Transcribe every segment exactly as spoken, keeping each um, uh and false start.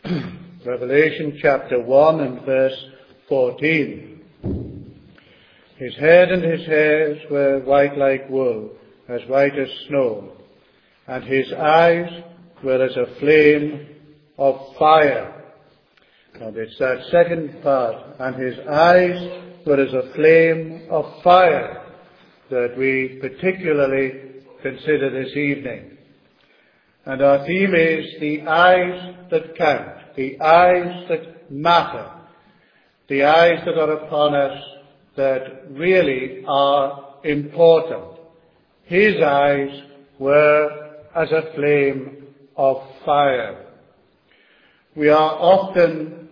Revelation chapter one and verse fourteen. His head and his hairs were white like wool, as white as snow, and his eyes were as a flame of fire. And it's that second part, and his eyes were as a flame of fire, that we particularly consider this evening. And our theme is the eyes that count, the eyes that matter, the eyes that are upon us that really are important. His eyes were as a flame of fire. We are often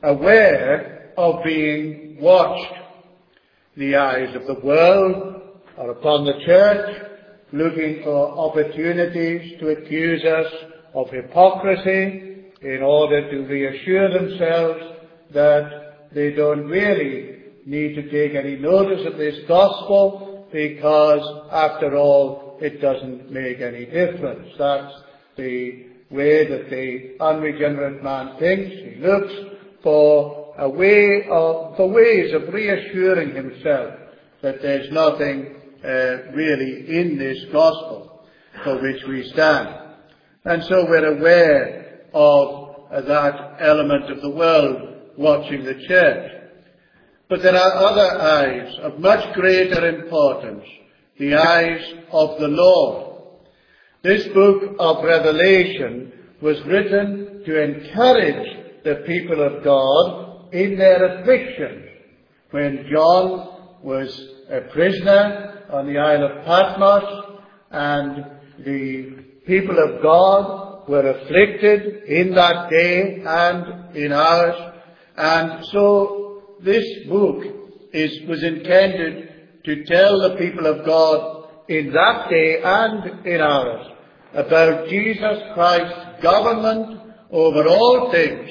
aware of being watched. The eyes of the world are upon the church, looking for opportunities to accuse us of hypocrisy in order to reassure themselves that they don't really need to take any notice of this gospel because, after all, it doesn't make any difference. That's the way that the unregenerate man thinks. He looks for a way of, for ways of reassuring himself that there's nothing uh, really in this gospel for which we stand. And so we're aware of uh, that element of the world watching the church. But there are other eyes of much greater importance, the eyes of the Lord. This book of Revelation was written to encourage the people of God in their afflictions. When John was a prisoner on the Isle of Patmos, and the people of God were afflicted in that day and in ours. And so this book is, was intended to tell the people of God in that day and in ours about Jesus Christ's government over all things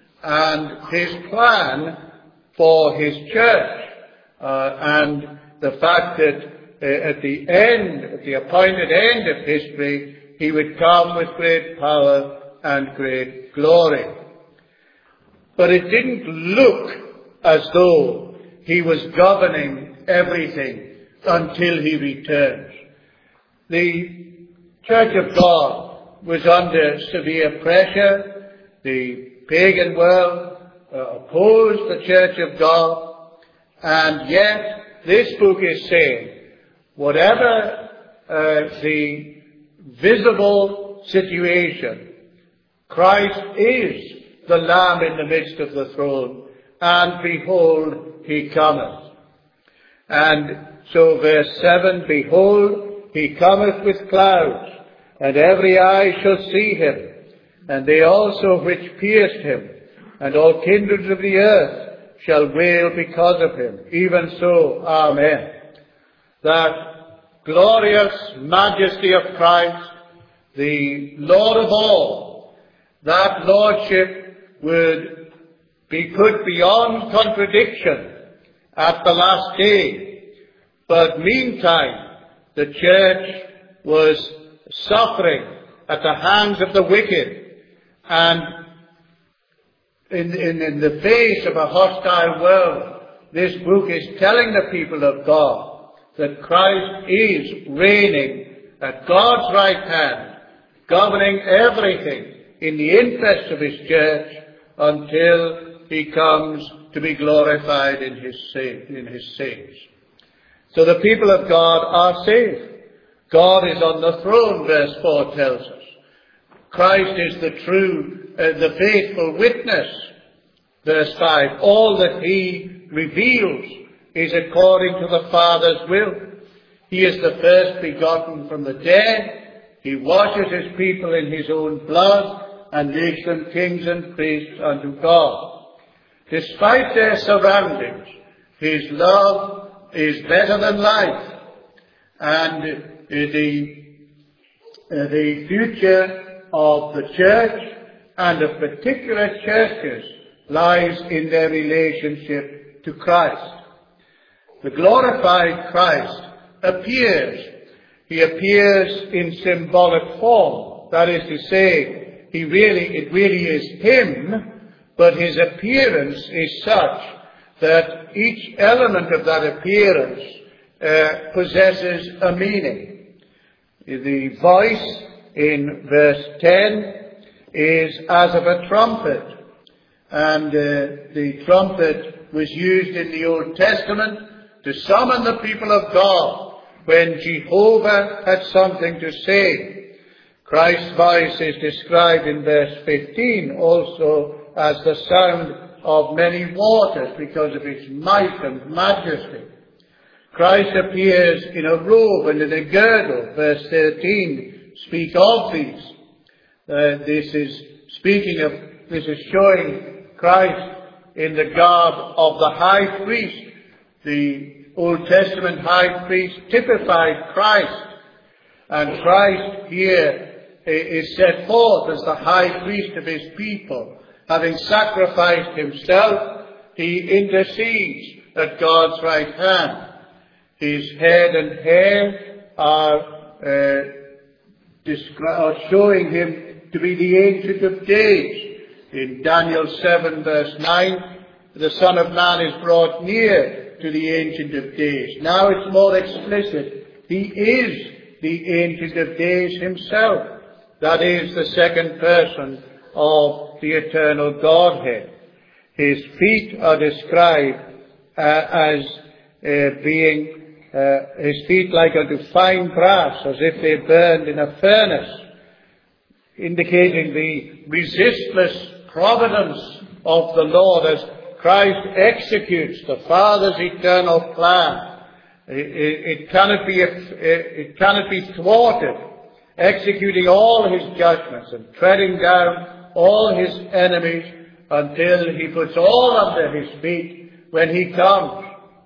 and his plan for his church, uh, and the fact that uh, at the end, at the appointed end of history, he would come with great power and great glory. But it didn't look as though he was governing everything until he returns. The Church of God was under severe pressure. The pagan world uh, opposed the Church of God, and yet this book is saying, whatever uh, the visible situation, Christ is the Lamb in the midst of the throne, and behold, he cometh. And so verse seven, behold, he cometh with clouds, and every eye shall see him, and they also which pierced him, and all kindreds of the earth shall wail because of him. Even so, amen. That glorious majesty of Christ, the Lord of all, that lordship would be put beyond contradiction at the last day. But meantime, the church was suffering at the hands of the wicked, and in, in, in the face of a hostile world, this book is telling the people of God that Christ is reigning at God's right hand, governing everything in the interest of his church until he comes to be glorified in his in his saints. So the people of God are saved. God is on the throne, verse four tells us. Christ is the true, uh, the faithful witness, verse five. All that he reveals is according to the Father's will. He is the first begotten from the dead. He washes his people in his own blood and makes them kings and priests unto God. Despite their surroundings, his love is better than life, and the, uh, the future of the church and of particular churches lies in their relationship to Christ. The glorified Christ appears. He appears in symbolic form. That is to say, he really, it really is him, but his appearance is such that each element of that appearance uh, possesses a meaning. The voice in verse ten is as of a trumpet, and uh, the trumpet was used in the Old Testament to summon the people of God when Jehovah had something to say. Christ's voice is described in verse fifteen also as the sound of many waters because of its might and majesty. Christ appears in a robe and in a girdle. Verse thirteen speak of these. Uh, this is speaking of, this is showing Christ in the garb of the high priest. The Old Testament high priest typified Christ, and Christ here is set forth as the high priest of his people. Having sacrificed himself, he intercedes at God's right hand. His head and hair are, uh, descri- are showing him to be the Ancient of Days. In Daniel seven verse nine, the Son of Man is brought near to the Ancient of Days. Now it's more explicit. He is the Ancient of Days himself. That is the second person of the eternal Godhead. His feet are described uh, as uh, being uh, his feet like unto fine brass, as if they burned in a furnace, indicating the resistless providence of the Lord as Christ executes the Father's eternal plan. It, it, it cannot be it cannot be thwarted, executing all his judgments and treading down all his enemies until he puts all under his feet when he comes.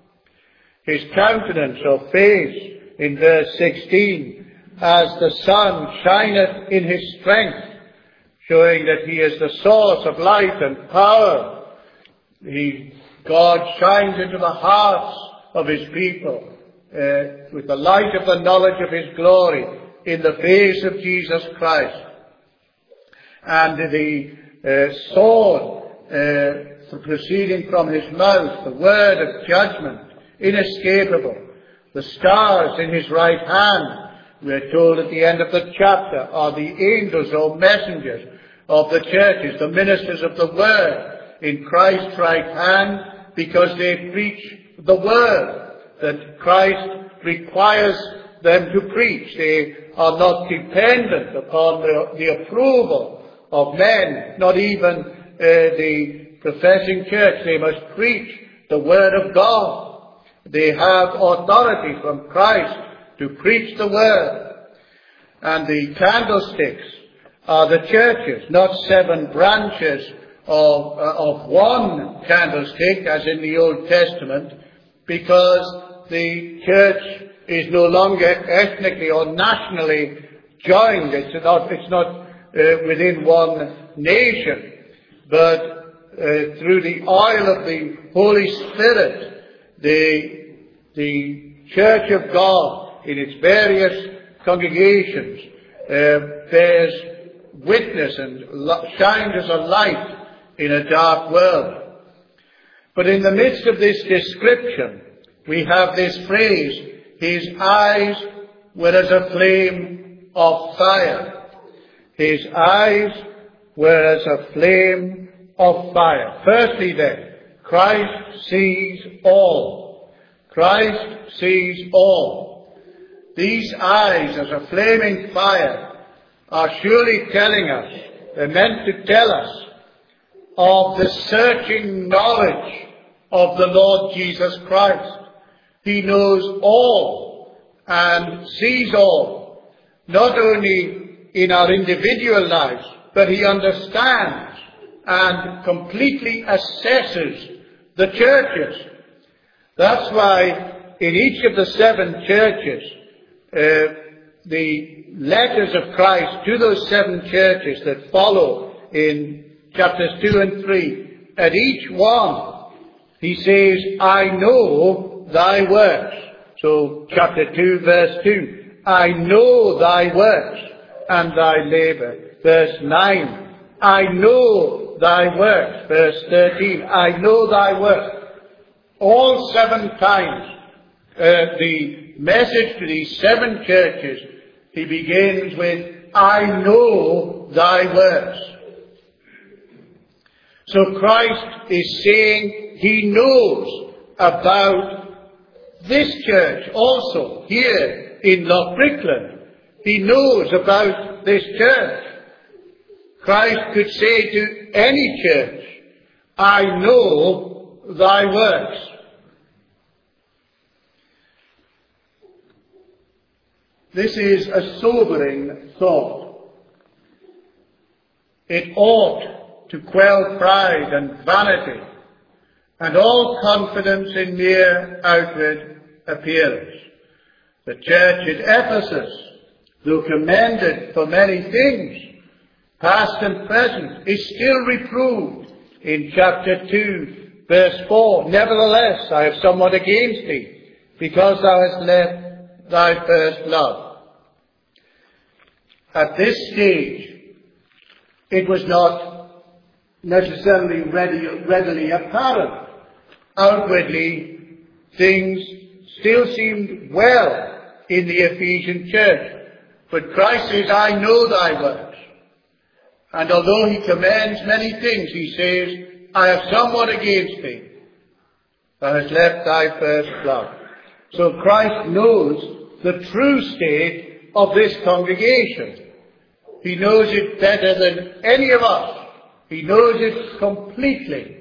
His countenance or face in verse sixteen, as the sun shineth in his strength, showing that he is the source of light and power. He, God shines into the hearts of his people uh, with the light of the knowledge of his glory in the face of Jesus Christ. And the uh, sword uh, proceeding from his mouth, the word of judgment, inescapable. The stars in his right hand, we are told at the end of the chapter, are the angels or messengers of the churches, the ministers of the word in Christ's right hand, because they preach the word that Christ requires them to preach. They are not dependent upon the, the approval of men, not even uh, the professing church. They must preach the word of God. They have authority from Christ to preach the word. And the candlesticks are the churches, not seven branches of, uh, of one candlestick as in the Old Testament, because the church is no longer ethnically or nationally joined. It's not, it's not uh, within one nation, but uh, through the oil of the Holy Spirit, the, the Church of God in its various congregations uh, bears witness and shines as a light in a dark world. But in the midst of this description, we have this phrase, his eyes were as a flame of fire. His eyes were as a flame of fire. Firstly then, Christ sees all. Christ sees all. These eyes as a flaming fire are surely telling us, they're meant to tell us of the searching knowledge of the Lord Jesus Christ. He knows all and sees all, not only in our individual lives, but he understands and completely assesses the churches. That's why in each of the seven churches, uh, the letters of Christ to those seven churches that follow in chapters two and three, at each one, he says, I know thy works. So chapter two, verse two, I know thy works and thy labour. verse nine. I know thy works, verse thirteen. I know thy works. All seven times, uh, the message to these seven churches, he begins with, I know thy works. So Christ is saying he knows about this church also, here in Loch Brickland. He knows about this church. Christ could say to any church, I know thy works. This is a sobering thought. It ought to quell pride and vanity and all confidence in mere outward appearance. The church at Ephesus, though commended for many things, past and present, is still reproved in chapter two, verse four. Nevertheless, I have somewhat against thee, because thou hast left thy first love. At this stage, it was not necessarily ready, readily apparent. Outwardly, things still seemed well in the Ephesian church. But Christ says, I know thy works. And although he commends many things, he says, I have somewhat against thee. Thou hast left thy first love. So Christ knows the true state of this congregation. He knows it better than any of us. He knows it completely.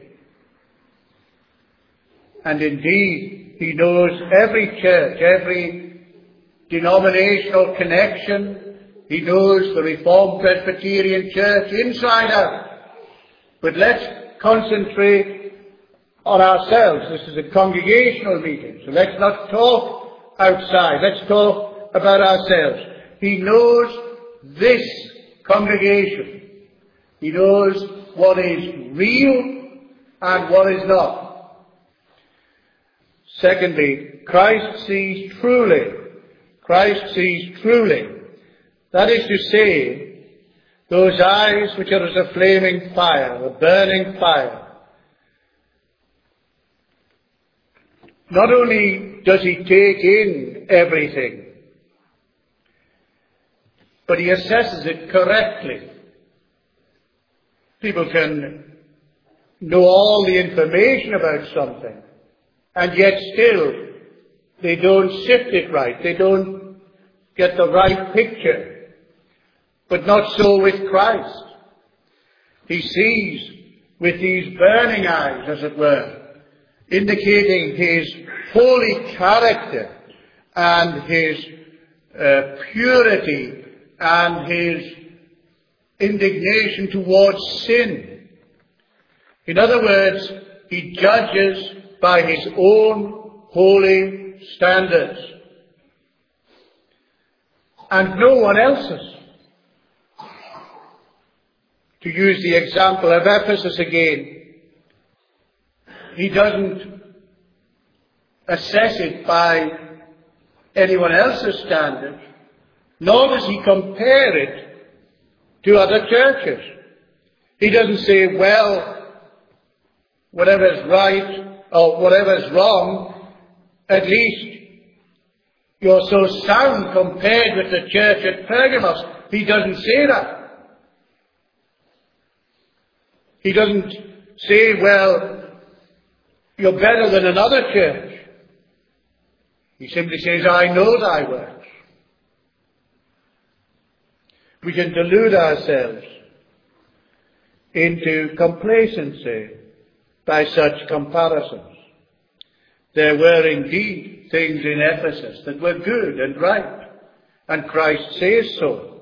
And indeed, he knows every church, every denominational connection. He knows the Reformed Presbyterian Church inside out. But let's concentrate on ourselves. This is a congregational meeting, so let's not talk outside. Let's talk about ourselves. He knows this congregation. He knows what is real and what is not. Secondly, Christ sees truly. Christ sees truly. That is to say, those eyes which are as a flaming fire, a burning fire. Not only does he take in everything, but he assesses it correctly. People can know all the information about something, and yet still they don't sift it right. They don't get the right picture. But not so with Christ. He sees with these burning eyes, as it were, indicating his holy character and his uh, purity and his indignation towards sin. In other words, he judges by his own holy standards and no one else's. To use the example of Ephesus again, he doesn't assess it by anyone else's standards, nor does he compare it to other churches. He doesn't say, well, whatever is right or whatever is wrong, at least you're so sound compared with the church at Pergamos. He doesn't say that. He doesn't say, well, you're better than another church. He simply says, I know thy works. We can delude ourselves into complacency by such comparisons. There were indeed things in Ephesus that were good and right, and Christ says so.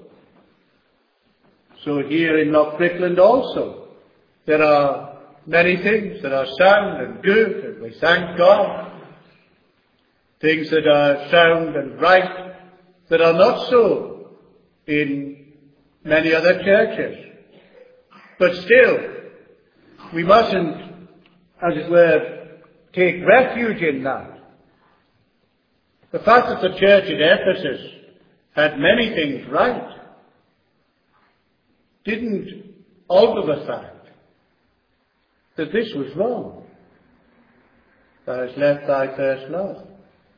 So here in Loch Brickland also, there are many things that are sound and good, and we thank God. Things that are sound and right that are not so in many other churches. But still, we mustn't, as it were, take refuge in that. The fact that the church at Ephesus had many things right didn't alter the fact that this was wrong. Thou hast left thy first love.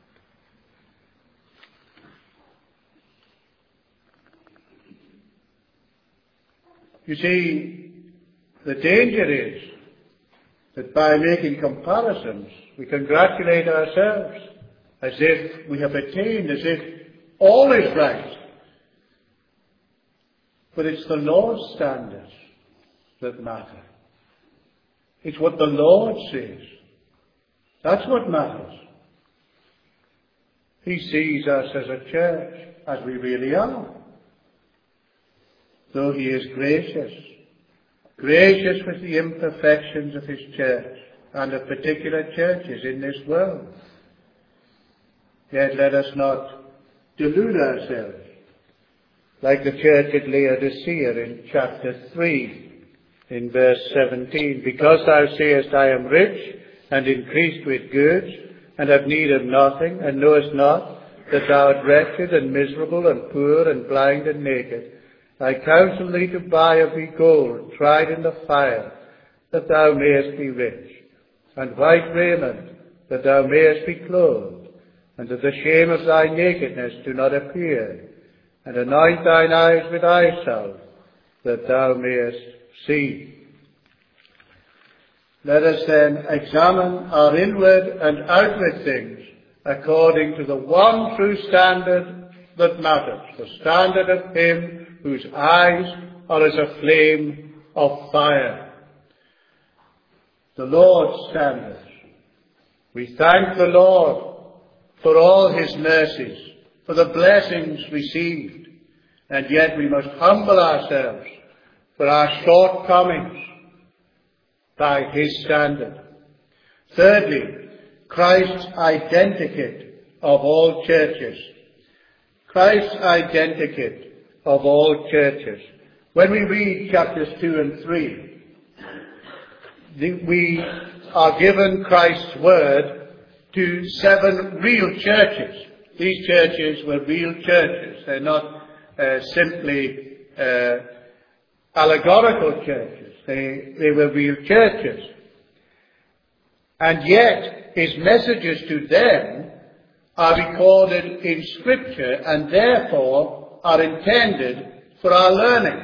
You see, the danger is that by making comparisons, we congratulate ourselves as if we have attained, as if all is right. But it's the Lord's standards that matter. It's what the Lord says. That's what matters. He sees us as a church, as we really are. Though he is gracious, gracious with the imperfections of his church and of particular churches in this world. Yet let us not delude ourselves, like the church at Laodicea in chapter three, in verse seventeen. Because thou sayest, I am rich, and increased with goods, and have need of nothing, and knowest not that thou art wretched, and miserable, and poor, and blind, and naked. I counsel thee to buy of me gold, tried in the fire, that thou mayest be rich, and white raiment, that thou mayest be clothed, and that the shame of thy nakedness do not appear, and anoint thine eyes with eye salve, that thou mayest see. Let us then examine our inward and outward things according to the one true standard that matters, the standard of him whose eyes are as a flame of fire. The Lord's standards. We thank the Lord for all his mercies, for the blessings received, and yet we must humble ourselves for our shortcomings by his standard. Thirdly, Christ's identikit of all churches. Christ's identikit of all churches. When we read chapters two and three, we are given Christ's word to seven real churches. These churches were real churches. They're not uh, simply uh, allegorical churches. They, they were real churches. And yet, his messages to them are recorded in Scripture and therefore are intended for our learning.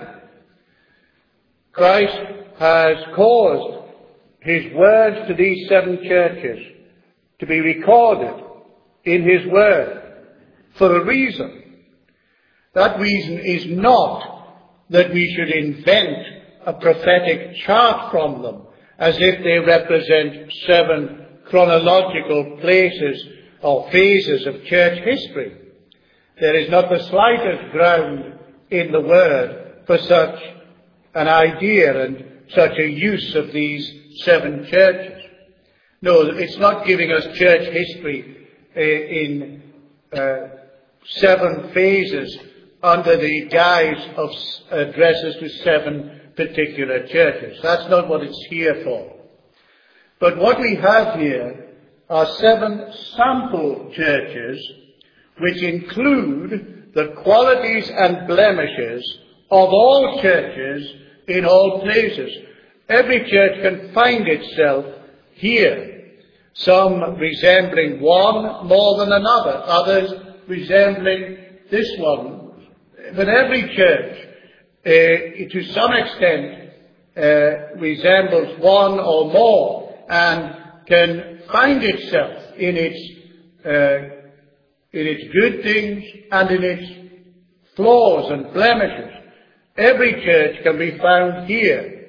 Christ has caused his words to these seven churches to be recorded in his word for a reason. That reason is not that we should invent a prophetic chart from them as if they represent seven chronological places or phases of church history. There is not the slightest ground in the Word for such an idea and such a use of these seven churches. No, it's not giving us church history uh, in uh, seven phases under the guise of addresses to seven particular churches. That's not what it's here for. But what we have here are seven sample churches which include the qualities and blemishes of all churches in all places. Every church can find itself here, some resembling one more than another, others resembling this one. But every church, uh, to some extent, uh, resembles one or more and can find itself in its uh, in its good things and in its flaws and blemishes. Every church can be found here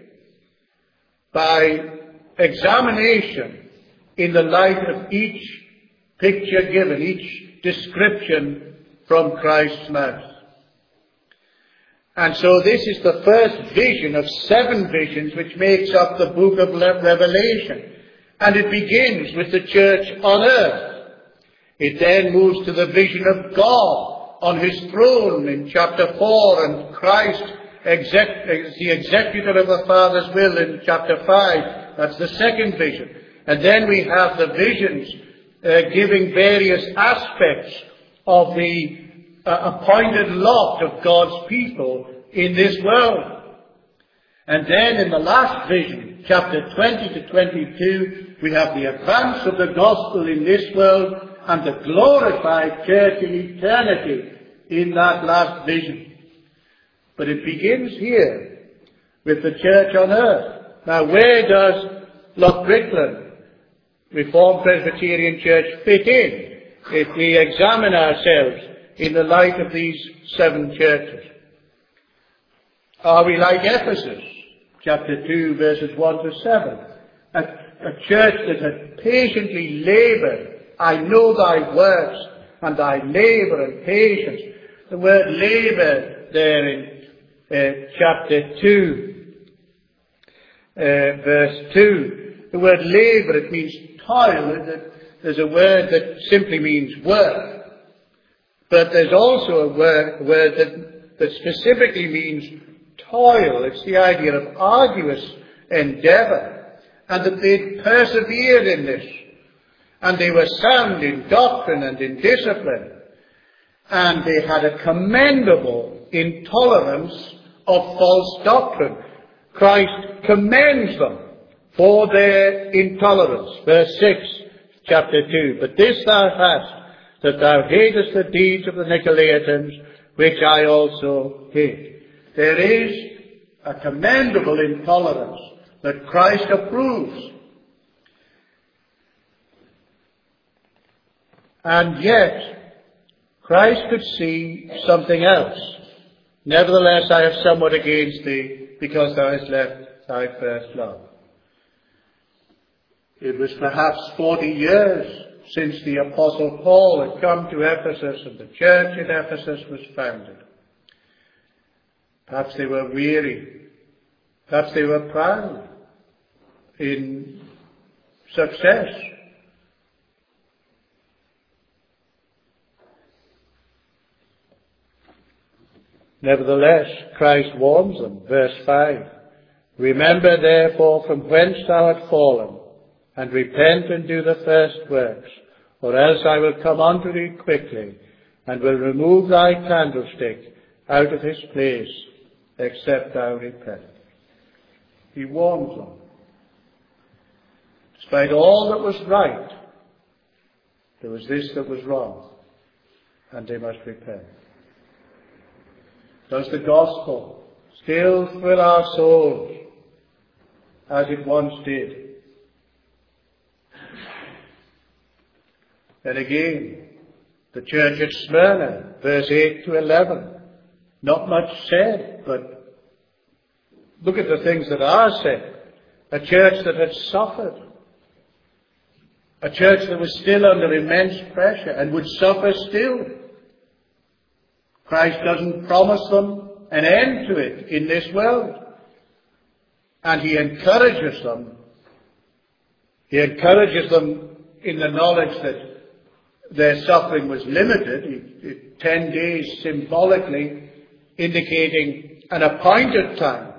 by examination in the light of each picture given, each description from Christ's mouth. And so this is the first vision of seven visions which makes up the book of Revelation. And it begins with the church on earth. It then moves to the vision of God on his throne in chapter four, and Christ exec- is the executor of the Father's will in chapter five. That's the second vision. And then we have the visions uh, giving various aspects of the uh, appointed lot of God's people in this world. And then in the last vision, chapter twenty to twenty-two, we have the advance of the gospel in this world and the glorified church in eternity in that last vision. But it begins here with the church on earth. Now, where does Loughbrickland Reformed Presbyterian Church fit in if we examine ourselves in the light of these seven churches? Are we like Ephesus, chapter two, verses one to seven, a, a church that had patiently laboured? I know thy works and thy labour and patience. The word labour there in uh, chapter two, uh, verse two, the word labour, it means toil. There's a word that simply means work. But there's also a word, word that, that specifically means toil. It's the idea of arduous endeavour. And that they persevered in this. And they were sound in doctrine and in discipline. And they had a commendable intolerance of false doctrine. Christ commends them for their intolerance. Verse six, chapter two. But this thou hast, that thou hatest the deeds of the Nicolaitans, which I also hate. There is a commendable intolerance that Christ approves. And yet, Christ could see something else. Nevertheless, I have somewhat against thee, because thou hast left thy first love. It was perhaps forty years since the Apostle Paul had come to Ephesus and the church in Ephesus was founded. Perhaps they were weary. Perhaps they were proud in success. Nevertheless, Christ warns them, verse five, remember therefore from whence thou art fallen, and repent and do the first works, or else I will come unto thee quickly, and will remove thy candlestick out of his place, except thou repent. He warns them. Despite all that was right, there was this that was wrong, and they must repent. Does the gospel still thrill our souls as it once did? Then again, the church at Smyrna, verse eight to eleven. Not much said, but look at the things that are said. A church that had suffered. A church that was still under immense pressure and would suffer still. Christ doesn't promise them an end to it in this world. And he encourages them. He encourages them in the knowledge that their suffering was limited. It, it, ten days symbolically indicating an appointed time.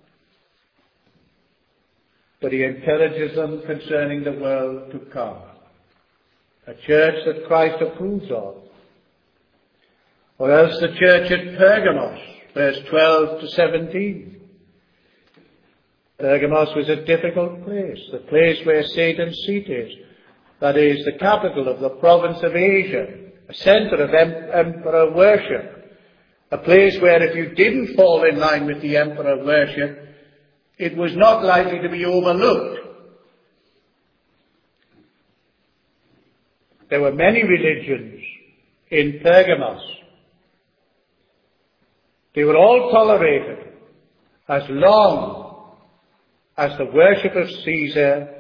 But he encourages them concerning the world to come. A church that Christ approves of. Or else the church at Pergamos, verse twelve to seventeen. Pergamos was a difficult place, the place where Satan's seat is. That is, the capital of the province of Asia, a center of em- emperor worship. A place where if you didn't fall in line with the emperor worship, it was not likely to be overlooked. There were many religions in Pergamos. They were all tolerated as long as the worship of Caesar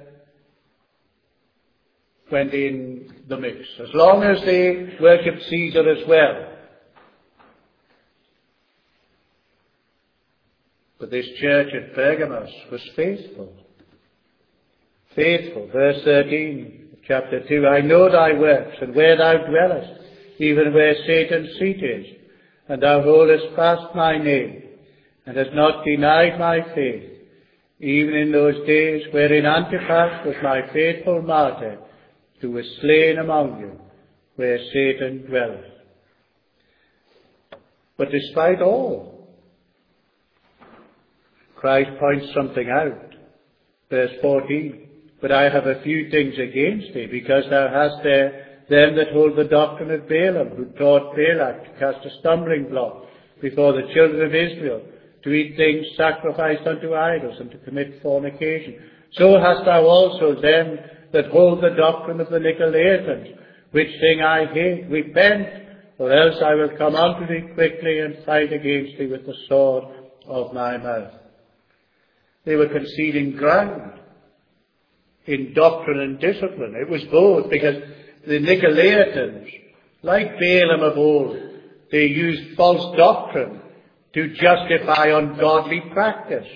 went in the mix. As long as they worshipped Caesar as well. But this church at Pergamos was faithful. Faithful. Verse thirteen of chapter two. I know thy works, and where thou dwellest, even where Satan's seat is. And thou holdest fast my name, and hast not denied my faith, even in those days wherein Antipas was my faithful martyr, who was slain among you, where Satan dwelleth. But despite all, Christ points something out. Verse fourteen. But I have a few things against thee, because thou hast there them that hold the doctrine of Balaam, who taught Balak to cast a stumbling block before the children of Israel, to eat things sacrificed unto idols, and to commit fornication. So hast thou also them that hold the doctrine of the Nicolaitans, which thing I hate. Repent, or else I will come unto thee quickly and fight against thee with the sword of my mouth. They were conceding ground in doctrine and discipline. It was both, because the Nicolaitans, like Balaam of old, they used false doctrine to justify ungodly practice.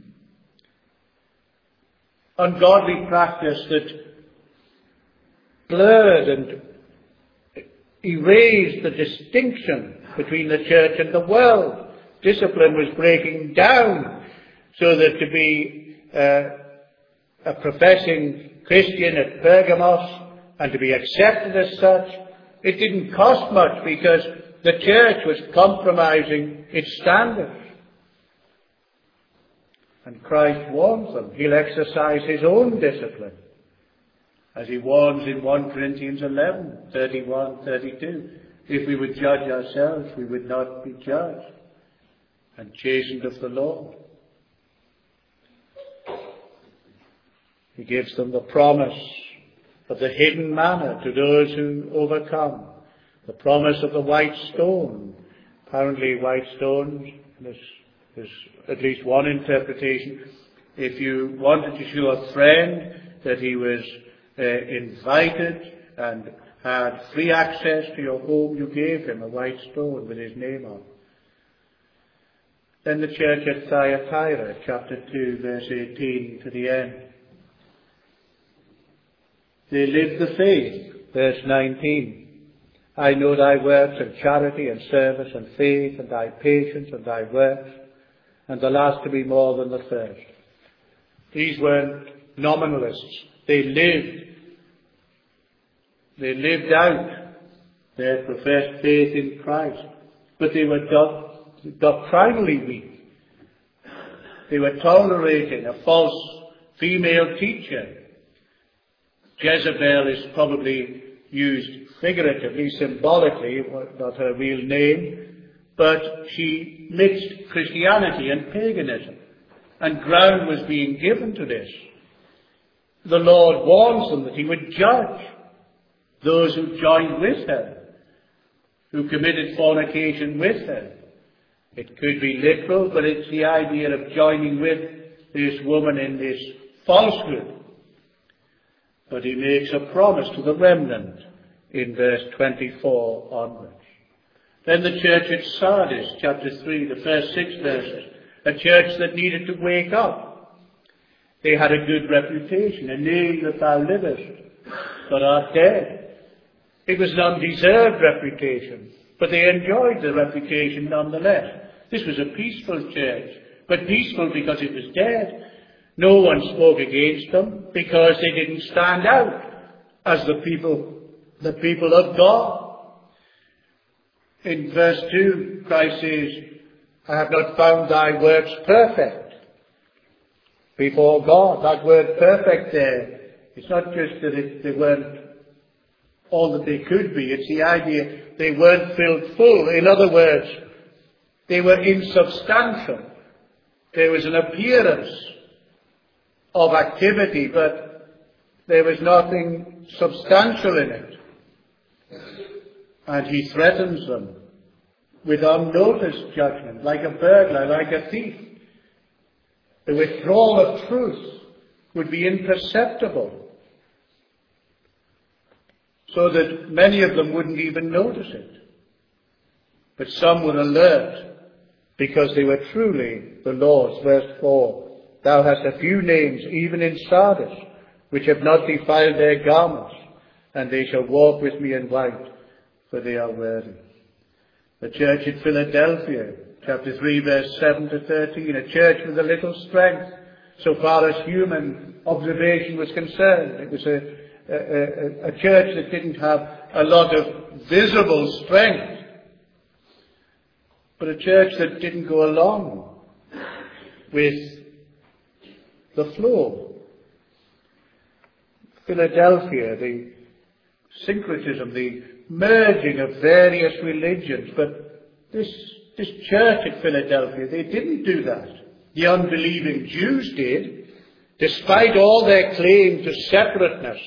Ungodly practice that blurred and erased the distinction between the church and the world. Discipline was breaking down, so that to be uh, a professing Christian at Pergamos and to be accepted as such, it didn't cost much, because the church was compromising its standards. And Christ warns them. He'll exercise his own discipline, as he warns in First Corinthians eleven, thirty-one, thirty-two. If we would judge ourselves, we would not be judged and chastened of the Lord. He gives them the promise of the hidden manna to those who overcome. The promise of the white stone. Apparently white stones, there's, there's at least one interpretation. If you wanted to show a friend that he was uh, invited and had free access to your home, you gave him a white stone with his name on. Then the church at Thyatira, chapter two, verse eighteen to the end. They lived the faith, verse nineteen. I know thy works and charity and service and faith and thy patience and thy works, and the last to be more than the first. These weren't nominalists. They lived. They lived out their professed faith in Christ. But they were doc- doctrinally weak. They were tolerating a false female teacher. Jezebel is probably used figuratively, symbolically, not her real name, but she mixed Christianity and paganism, and ground was being given to this. The Lord warns them that he would judge those who joined with her, who committed fornication with her. It could be literal, but it's the idea of joining with this woman in this falsehood. But he makes a promise to the remnant in verse twenty-four onwards. Then the church at Sardis, chapter three, the first six verses, a church that needed to wake up. They had a good reputation, a name that thou livest, but art dead. It was an undeserved reputation, but they enjoyed the reputation nonetheless. This was a peaceful church, but peaceful because it was dead. No one spoke against them because they didn't stand out as the people, the people of God. In verse two, Christ says, I have not found thy works perfect before God. That word perfect there, it's not just that it, they weren't all that they could be. It's the idea they weren't filled full. In other words, they were insubstantial. There was an appearance of activity, but there was nothing substantial in it. And he threatens them with unnoticed judgment, like a burglar, like a thief. The withdrawal of truth would be imperceptible, so that many of them wouldn't even notice it. But some were alert, because they were truly the Lord's. Verse four, thou hast a few names, even in Sardis, which have not defiled their garments, and they shall walk with me in white, for they are worthy. The church at Philadelphia, chapter three, verse seven to thirteen, a church with a little strength, so far as human observation was concerned. It was a, a, a church that didn't have a lot of visible strength, but a church that didn't go along with the flow. Philadelphia, the syncretism, the merging of various religions. But this, this church at Philadelphia, they didn't do that. The unbelieving Jews did, despite all their claim to separateness.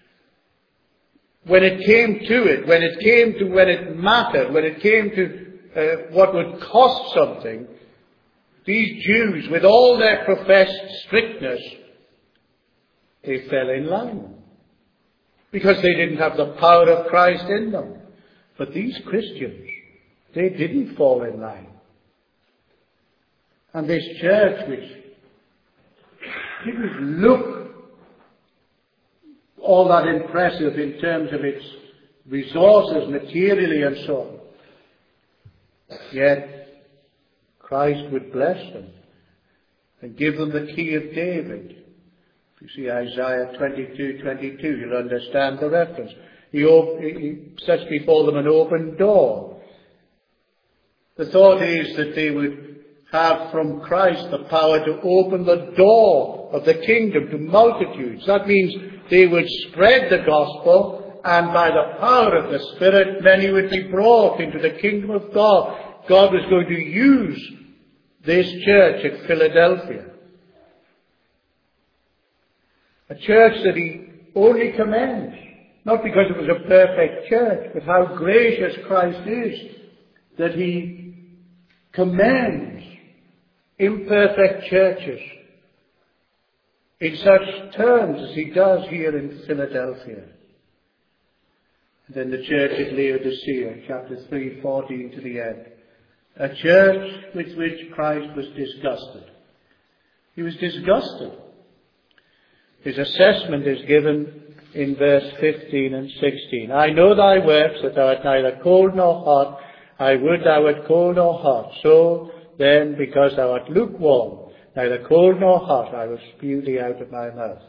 When it came to it, when it came to when it mattered, when it came to uh, what would cost something, these Jews, with all their professed strictness, they fell in line. Because they didn't have the power of Christ in them. But these Christians, they didn't fall in line. And this church, which didn't look all that impressive in terms of its resources materially and so on, yet Christ would bless them and give them the key of David. If you see Isaiah twenty-two twenty-two, you'll understand the reference. He, op- he sets before them an open door. The thought is that they would have from Christ the power to open the door of the kingdom to multitudes. That means they would spread the gospel, and by the power of the Spirit, many would be brought into the kingdom of God. God was going to use this church at Philadelphia. A church that he only commends, not because it was a perfect church, but how gracious Christ is, that he commends imperfect churches in such terms as he does here in Philadelphia. And then the church at Laodicea, chapter three, fourteen to the end. A church with which Christ was disgusted. He was disgusted. His assessment is given in verse fifteen and sixteen. I know thy works, that thou art neither cold nor hot. I would thou wert cold or hot. So then, because thou art lukewarm, neither cold nor hot, I will spew thee out of my mouth.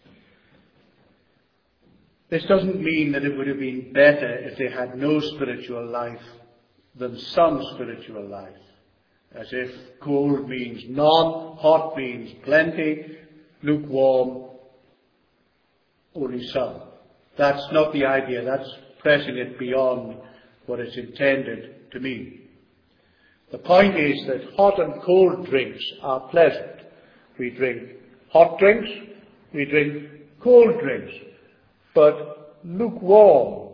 This doesn't mean that it would have been better if they had no spiritual life than some spiritual life. As if cold means none, hot means plenty, lukewarm only some. That's not the idea. That's pressing it beyond what it's intended to mean. The point is that hot and cold drinks are pleasant. We drink hot drinks, we drink cold drinks, but lukewarm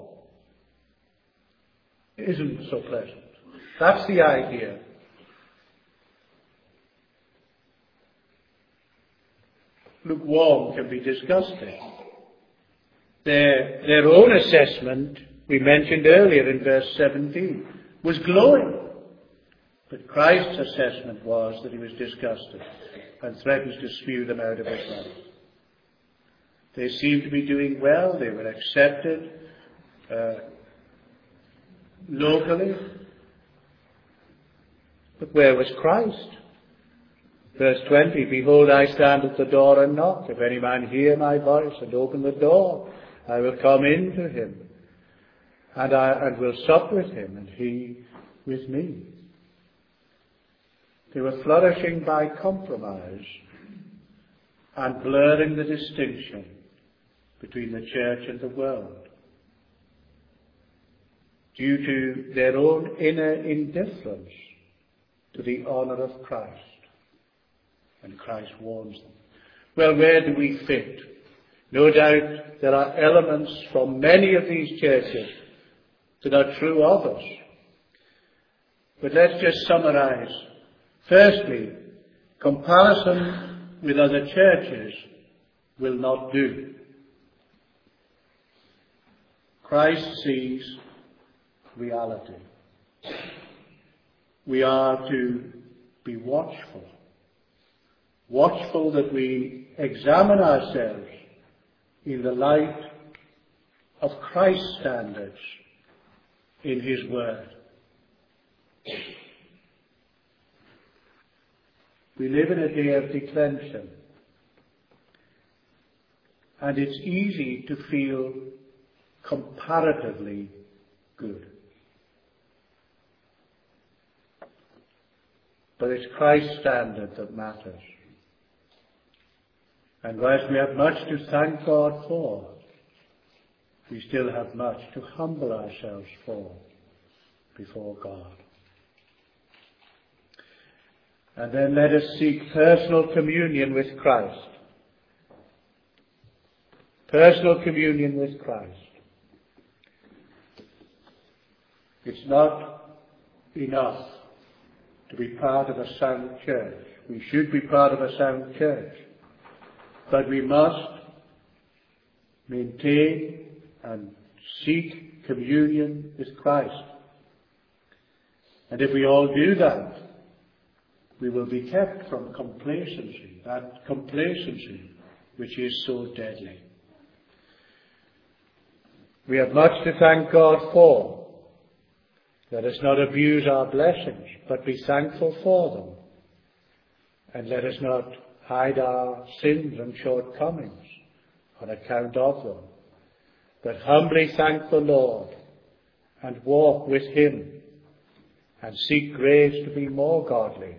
isn't so pleasant. That's the idea. Lukewarm can be disgusting. Their, their own assessment, we mentioned earlier in verse seventeen, was glowing. But Christ's assessment was that he was disgusted and threatens to spew them out of his mouth. They seemed to be doing well. They were accepted uh, locally. But where was Christ? Verse twenty, behold, I stand at the door and knock. If any man hear my voice and open the door, I will come in to him, and I and will sup with him, and he with me. They were flourishing by compromise and blurring the distinction between the church and the world due to their own inner indifference to the honour of Christ. And Christ warns them. Well, where do we fit? No doubt there are elements from many of these churches that are true of us. But let's just summarize. Firstly, comparison with other churches will not do. Christ sees reality. We are to be watchful. Watchful that we examine ourselves in the light of Christ's standards in his word. We live in a day of declension, and it's easy to feel comparatively good. But it's Christ's standard that matters. And whilst we have much to thank God for, we still have much to humble ourselves for before God. And then let us seek personal communion with Christ. Personal communion with Christ. It's not enough to be part of a sound church. We should be part of a sound church. But we must maintain and seek communion with Christ. And if we all do that, we will be kept from complacency, that complacency which is so deadly. We have much to thank God for. Let us not abuse our blessings, but be thankful for them. And let us not hide our sins and shortcomings on account of them, but humbly thank the Lord and walk with Him and seek grace to be more godly,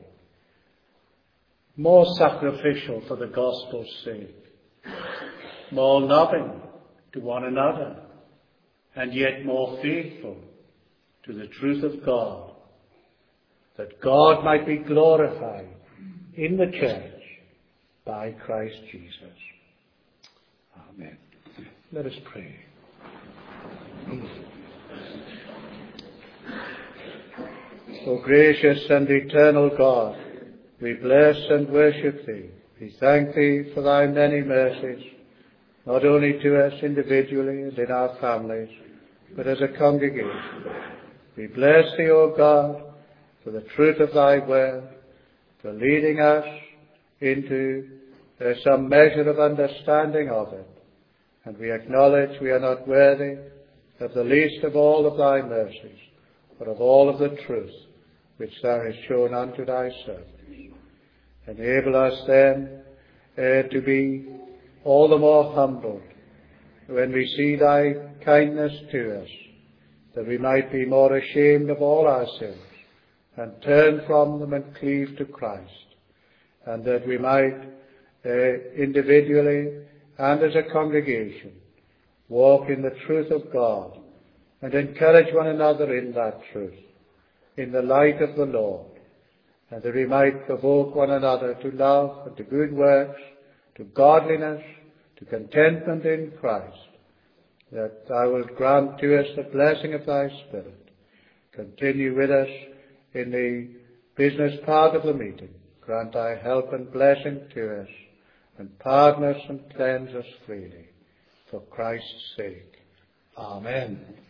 more sacrificial for the gospel's sake, more loving to one another, and yet more faithful to the truth of God, that God might be glorified in the church by Christ Jesus. Amen. Let us pray. O gracious and eternal God, we bless and worship Thee. We thank Thee for Thy many mercies, not only to us individually and in our families, but as a congregation. We bless Thee, O God, for the truth of Thy word, for leading us into uh, some measure of understanding of it. And we acknowledge we are not worthy of the least of all of Thy mercies, but of all of the truth which Thou hast shown unto Thy servants. Enable us then uh, to be all the more humbled when we see Thy kindness to us, that we might be more ashamed of all our sins and turn from them and cleave to Christ, and that we might uh, individually and as a congregation walk in the truth of God and encourage one another in that truth, in the light of the Lord, and that we might provoke one another to love and to good works, to godliness, to contentment in Christ, that Thou wilt grant to us the blessing of Thy Spirit. Continue with us in the business part of the meeting. Grant Thy help and blessing to us, and pardon us and cleanse us freely. For Christ's sake. Amen.